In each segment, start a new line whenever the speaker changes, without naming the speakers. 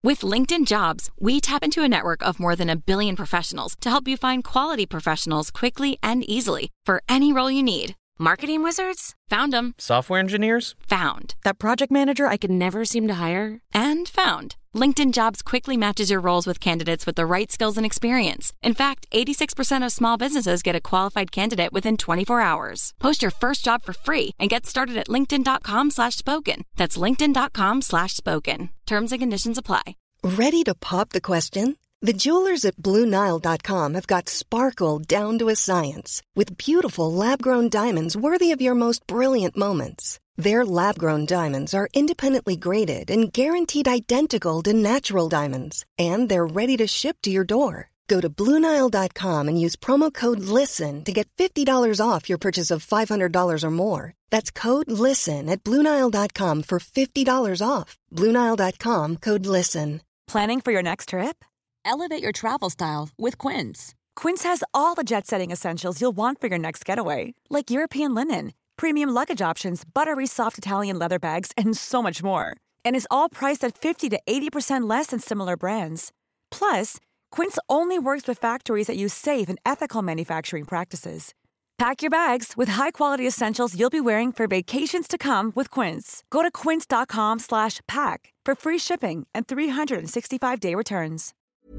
With LinkedIn Jobs, we tap into a network of more than 1 billion professionals to help you find quality professionals quickly and easily for any role you need. Marketing wizards? Found them.
Software engineers?
Found. That project manager I could never seem to hire? And found. LinkedIn Jobs quickly matches your roles with candidates with the right skills and experience. In fact, 86% of small businesses get a qualified candidate within 24 hours. Post your first job for free and get started at linkedin.com/spoken. That's linkedin.com/spoken. Terms and conditions apply.
Ready to pop the question? The jewelers at BlueNile.com have got sparkle down to a science with beautiful lab-grown diamonds worthy of your most brilliant moments. Their lab-grown diamonds are independently graded and guaranteed identical to natural diamonds, and they're ready to ship to your door. Go to BlueNile.com and use promo code LISTEN to get $50 off your purchase of $500 or more. That's code LISTEN at BlueNile.com for $50 off. BlueNile.com, code LISTEN.
Planning for your next trip? Elevate your travel style with Quince. Quince has all the jet-setting essentials you'll want for your next getaway, like European linen, premium luggage options, buttery soft Italian leather bags, and so much more. And is all priced at 50 to 80% less than similar brands. Plus, Quince only works with factories that use safe and ethical manufacturing practices. Pack your bags with high-quality essentials you'll be wearing for vacations to come with Quince. Go to quince.com/pack for free shipping and 365-day returns.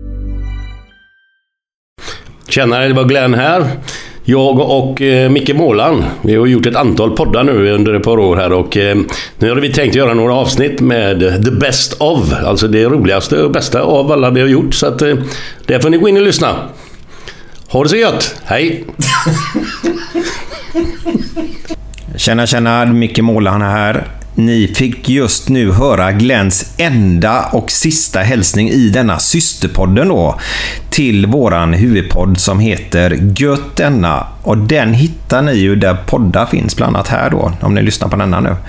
Tjenare, det var Glenn här. Jag och Micke Målan, vi har gjort ett antal poddar nu under ett par år här och nu har vi tänkt göra några avsnitt med The Best of, alltså det roligaste och bästa av alla vi har gjort, så att där får ni gå in och lyssna. Ha det så gött, hej!
Tjena, Micke Målan här. Ni fick just nu höra Glenns enda och sista hälsning i denna systerpodden då till våran huvudpodd som heter Gött denna, och den hittar ni ju där poddar finns, bland annat här då, om ni lyssnar på denna nu.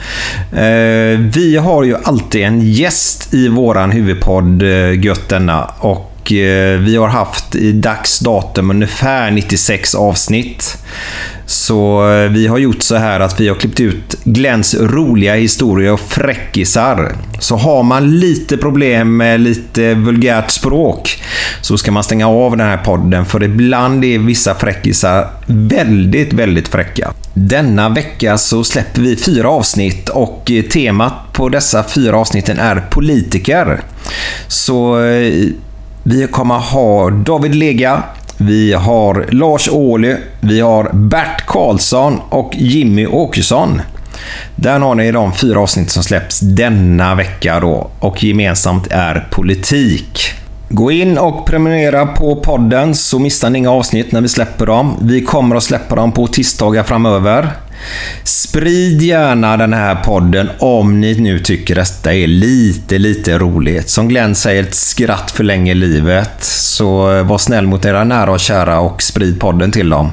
Vi har ju alltid en gäst i våran huvudpodd Gött denna, och vi har haft i dagsdatum ungefär 96 avsnitt. Så vi har gjort så här att vi har klippt ut Glenns roliga historier och fräckisar. Så har man lite problem med lite vulgärt språk så ska man stänga av den här podden, för ibland är vissa fräckisar väldigt, väldigt fräcka. Denna vecka så släpper vi 4 avsnitt och temat på dessa 4 avsnitten är politiker. Så vi kommer ha David Lega, vi har Lars Ohly, vi har Bert Karlsson och Jimmy Åkesson. Där har ni de 4 avsnitt som släpps denna vecka då, och gemensamt är politik. Gå in och prenumerera på podden så missar ni inga avsnitt när vi släpper dem. Vi kommer att släppa dem på tisdagar framöver. Sprid gärna den här podden om ni nu tycker detta är lite roligt. Som Glenn säger, ett skratt förlänger livet. Så var snäll mot era nära och kära och sprid podden till dem.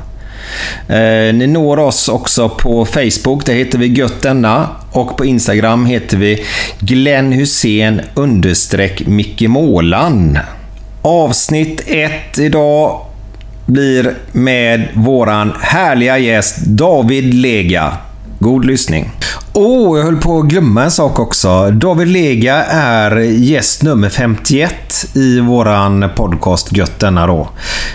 Ni når oss också på Facebook, där heter vi Gött denna, och på Instagram heter vi Glenn Hussein _Micke Målan. Avsnitt 1 idag blir med våran härliga gäst David Lega. God lyssning. Jag höll på att glömma en sak också. David Lega är gäst nummer 51 i våran podcast Gött denna då.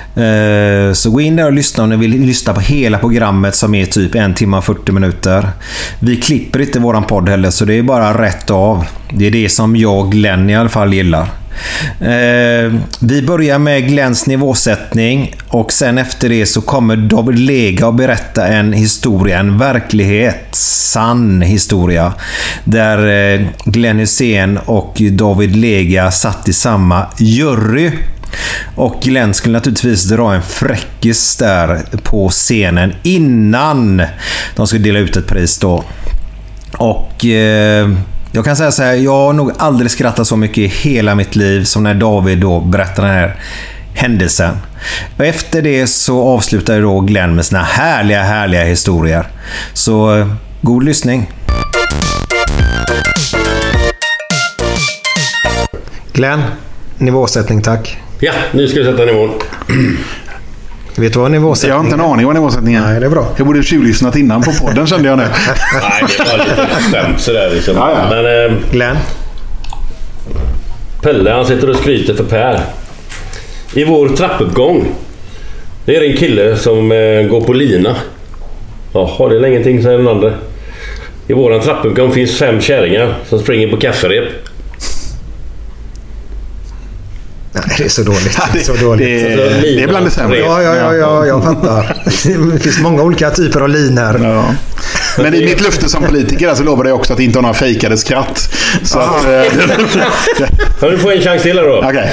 Så gå in där och lyssna om ni vill lyssna på hela programmet som är typ 1 timme och 40 minuter. Vi klipper inte våran podd heller, så det är bara rätt av. Det är det som jag, Glenn, i alla fall gillar. Vi börjar med Glenns nivåsättning, och sen efter det så kommer David Lega att berätta en historia, en verklighet, sann historia, där Glenn Hussein och David Lega satt i samma jury. Och Glenn skulle naturligtvis dra en fräckis där på scenen innan de skulle dela ut ett pris då. Och jag kan säga så här, jag har nog aldrig skrattat så mycket i hela mitt liv som när David då berättar den här händelsen. Och efter det så avslutar då Glenn med sina härliga historier. Så god lyssning. Glenn, nivåsättning tack.
Ja, nu ska vi sätta nivån.
Vet du vad nivåsättning?
Jag har inte en aning vad nivåsättning är.
Nej, det är bra.
Jag borde tjuvlyssnat innan på podden, kände jag nu.
Nej, det var lite stämt sådär liksom.
Ja.
Men
Glenn?
Pelle, han sitter och skryter för Per. I vår trappuppgång. Det är en kille som går på lina. Jaha, det är ingenting, säger den andra. I våran trappuppgång finns 5 kärringar som springer på kafferep.
Nej, det är så dåligt. Det är så dåligt.
Det är bland det sämre.
Ja, jag fattar. Det finns många olika typer av linor.
Ja. Men i mitt löfte som politiker så lovade jag också att inte ha några fejkade skratt. Så att...
Ja, du får en chans till här då.
Okej.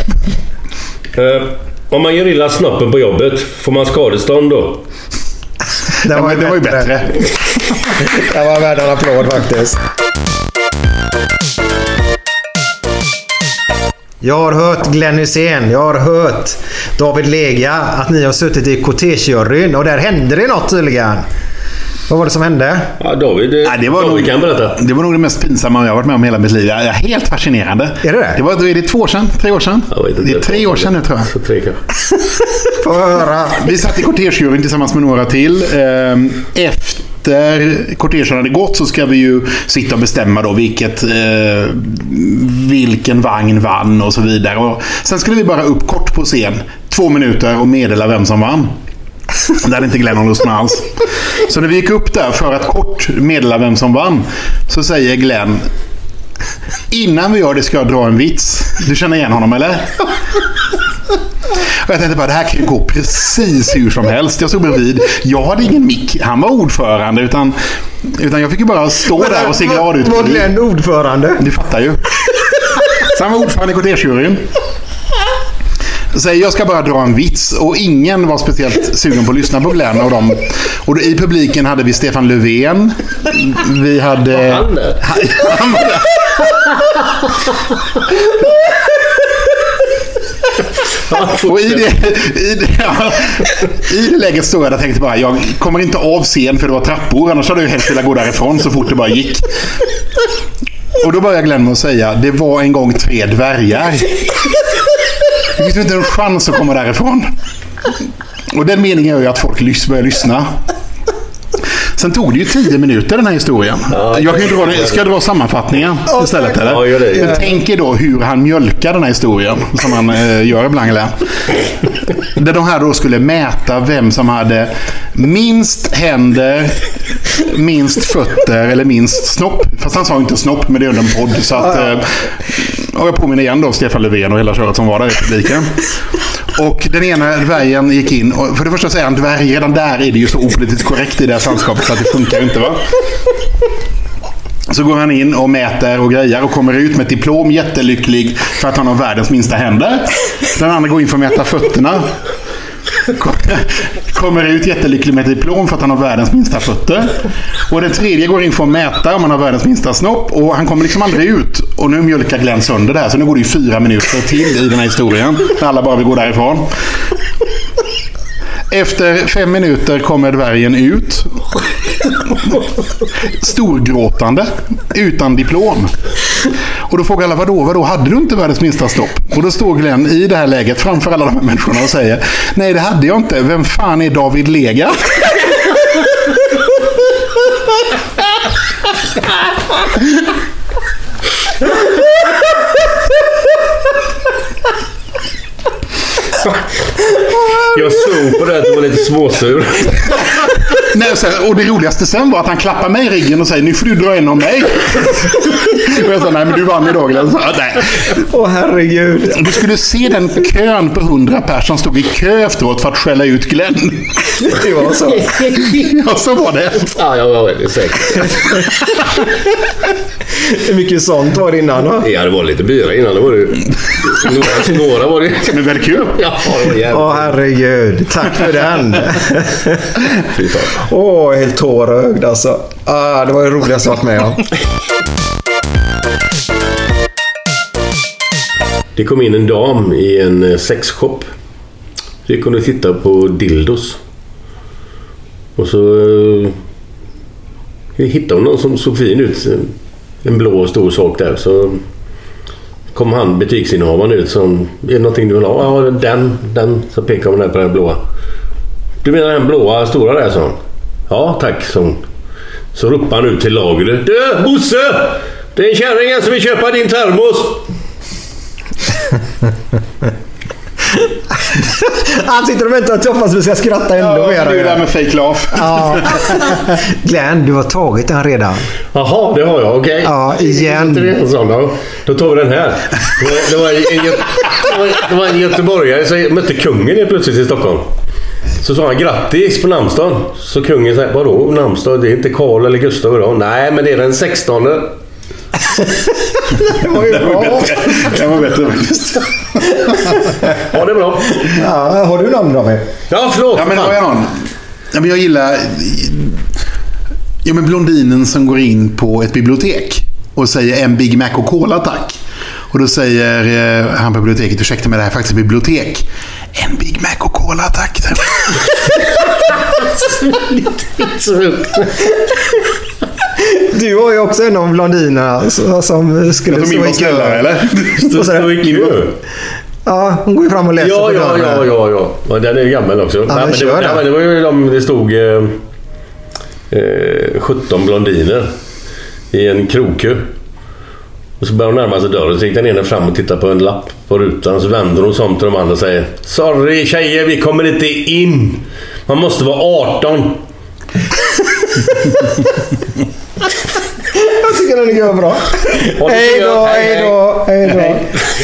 Om man gör illa snoppen på jobbet, får man skadestånd då?
Det var ju bättre.
Det var värd en applåd faktiskt. Jag har hört Glenn Hysén, jag har hört David Lega att ni har suttit i kortegejuryn och där hände det något tydligen. Vad var det som hände?
Ja, David,
det var nog det mest pinsamma jag har varit med om hela mitt liv. Det är helt fascinerande.
Är det?
Är det 2 år sedan? 3 år sedan? Det är 3 år sedan nu, tror jag.
Så 3 kanske.
Får höra.
Vi satt i kortegejuryn tillsammans med några till. Efter kortegen hade gått så ska vi ju sitta och bestämma då vilken vagn vann och så vidare. Och sen skulle vi bara upp kort på scen, 2 minuter och meddela vem som vann. Det hade inte Glenn någon lust med alls. Så när vi gick upp där för att kort meddela vem som vann, så säger Glenn: innan vi gör det ska jag dra en vits. Du känner igen honom, eller? Och jag tänkte bara, det här kan ju gå precis hur som helst. Jag stod bredvid. Jag hade ingen mick. Han var ordförande, utan jag fick ju bara stå där och se glad ut.
Var Glenn ordförande?
Du fattar ju. Så han var ordförande i kortegejuryn. Så jag ska bara dra en vits, och ingen var speciellt sugen på att lyssna på Glenn och dem. Och i publiken hade vi Stefan Löfven. Vi hade...
Han
var där. Och i det läget stod jag och tänkte bara, jag kommer inte av scen för det var trappor, annars hade jag helst velat gå därifrån så fort det bara gick. Och då började Glenn med att säga: det var en gång 3 dvärgar. Det finns inte en chans att komma därifrån. Och den meningen är ju att folk börjar lyssna. Sen tog det ju 10 minuter den här historien. Ja, jag kan ju ska jag dra sammanfattningen istället, eller?
Ja, gör det.
Jag tänker då hur han mjölkar den här historien, som han gör ibland. Där de här då skulle mäta vem som hade minst händer, minst fötter eller minst snopp. Fast han sa inte snopp, men det är under en podd. Så att, och jag påminner igen då Stefan Löfven och hela köret som var där i publiken. Och den ena dvärgen gick in, och för det första säger han dvärg, redan där är det ju så opolitiskt korrekt i det här landskapet så att det funkar inte, va? Så går han in och mäter och grejer och kommer ut med ett diplom, jättelycklig för att han har världens minsta händer. Den andra går in för att mäta fötterna. Kommer ut jättelycklig med ett diplom för att han har världens minsta fötter. Och den tredje går in för att mäta om han har världens minsta snopp. Och han kommer liksom aldrig ut. Och nu mjölkar Glenn sönder det här. Så nu går det ju 4 minuter till i den här historien. Alla bara vill gå därifrån. Efter 5 minuter kommer dvärgen ut. Storgråtande. Utan diplom. Och då frågar alla, vadå? Hade du inte världens minsta stopp? Och då står Glenn i det här läget framför alla de här människorna och säger: nej, det hade jag inte. Vem fan är David Lega?
Jag såg på det att det var lite småsur.
Nej, och det roligaste sen var att han klappar mig i ryggen och säger: nu får du dra en av mig. Och jag sa: nej, men du vann idag. Nej.
Åh, herregud.
Du skulle se den kön på 100 personer som stod i kö efteråt för att skälla ut Glenn.
Det var så.
Ja, så var det.
Ja, jag var väldigt säker.
Hur mycket sånt var det innan då?
Ja, det var lite byra innan. Det var det. Några var det.
Men det var kul.
Ja, det var jävligt.
Åh, herregud. Tack för den.
Fy fan.
Åh, helt tårögd alltså. Det var det roligaste jag varit med om.
Det kom in en dam i en sexshop. Vi kunde titta på dildos. Och så hittade hon någon som såg fin ut. En blå stor sak där. Så kom han, butiksinnehavaren, ut som: är det någonting du vill ha? Ja, den. Så pekade hon där på den blåa. Du menar den blåa stora där, så? Ja, tack, så ropade han ut till lagret: du, Bosse! Det är en kärring som vill köpa din termos.
Han sitter och väntar och hoppas att vi ska skratta ändå mer.
Det är där med fake laugh.
Ja. Glenn, du har tagit den redan.
Jaha, det har jag. Okej.
Ja, igen.
Då tar vi den här. Det var en göteborgare som mötte kungen helt plötsligt i Stockholm. Så sa han grattis på namnsdagen. Så kungen sa, vadå namnsdag? Det är inte Karl eller Gustav idag. Nej, men det är den 16:e.
Det var ju bra.
Det var bättre faktiskt.
Ja, det är bra.
Ja, har du namn då?
Ja, förlåt.
Ja, men har jag någon? Ja, men jag gillar... Ja, men blondinen som går in på ett bibliotek och säger en Big Mac och Cola, tack. Och då säger han på biblioteket, ursäkta mig, det här är faktiskt ett bibliotek. En Big Mac och Cola, tack.
Du har ju också en av blondinerna som skulle stå i kö.
Eller?
Stå i kö.
Ja, hon går ju fram och läser på dörren.
Ja. Och den är ju gammal också.
Ja,
Nej, men det var ju det stod 17 blondiner i en krokö. Och så börjar hon närma sig dörren. Så gick den ena fram och tittade på en lapp på rutan. Så vänder hon sig om till de andra och säger: sorry tjejer, vi kommer inte in. Man måste vara 18.
Jag tycker den är bra. Hej då.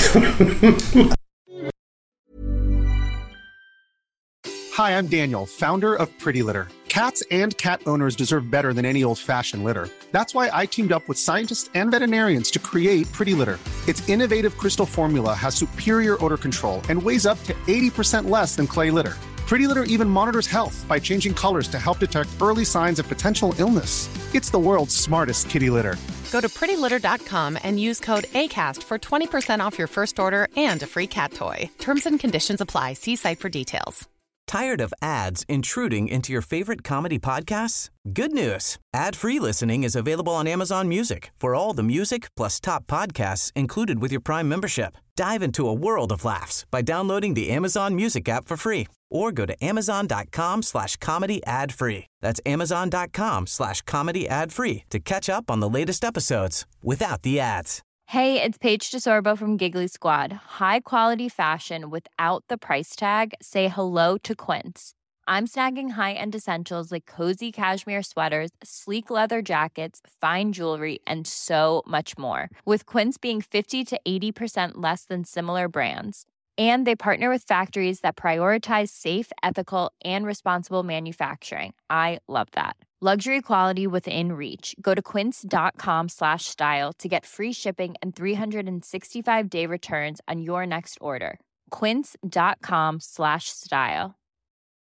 Hi, I'm Daniel, founder of Pretty Litter. Cats and cat owners deserve better than any old-fashioned litter. That's why I teamed up with scientists and veterinarians to create Pretty Litter. Its innovative crystal formula has superior odor control and weighs up to 80% less than clay litter. Pretty Litter even monitors health by changing colors to help detect early signs of potential illness. It's the world's smartest kitty litter.
Go to prettylitter.com and use code ACAST for 20% off your first order and a free cat toy. Terms and conditions apply. See site for details.
Tired of ads intruding into your favorite comedy podcasts? Good news. Ad-free listening is available on Amazon Music for all the music plus top podcasts included with your Prime membership. Dive into a world of laughs by downloading the Amazon Music app for free or go to amazon.com/comedy ad-free. That's amazon.com/comedy ad-free to catch up on the latest episodes without the ads.
Hey, it's Paige DeSorbo from Giggly Squad. High quality fashion without the price tag. Say hello to Quince. I'm snagging high-end essentials like cozy cashmere sweaters, sleek leather jackets, fine jewelry, and so much more. With Quince being 50 to 80% less than similar brands. And they partner with factories that prioritize safe, ethical, and responsible manufacturing. I love that. Luxury quality within reach. Go to quince.com/style to get free shipping and 365-day returns on your next order. Quince.com/style.